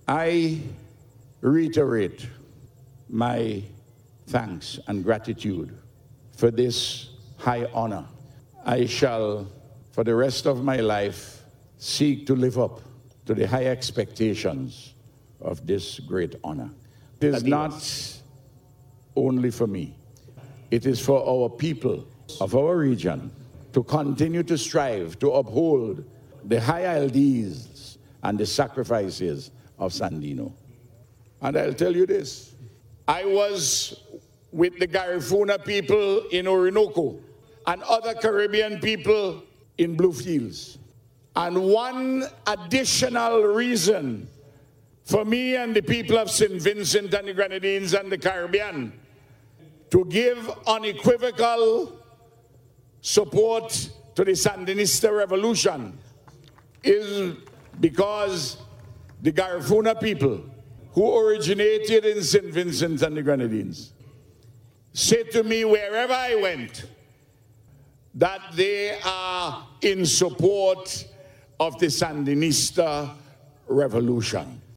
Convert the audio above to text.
I reiterate my thanks and gratitude for this high honor. I shall, for the rest of my life, seek to live up to the high expectations of this great honor. It is not only for me. It is for our people of our region to continue to strive to uphold the high ideals and the sacrifices of Sandino. And I'll tell you this. I was with the Garifuna people in Orinoco and other Caribbean people in Bluefields. And one additional reason for me and the people of St. Vincent and the Grenadines and the Caribbean to give unequivocal support to the Sandinista revolution is because the Garifuna people who originated in St. Vincent and the Grenadines said to me wherever I went that they are in support of the Sandinista revolution.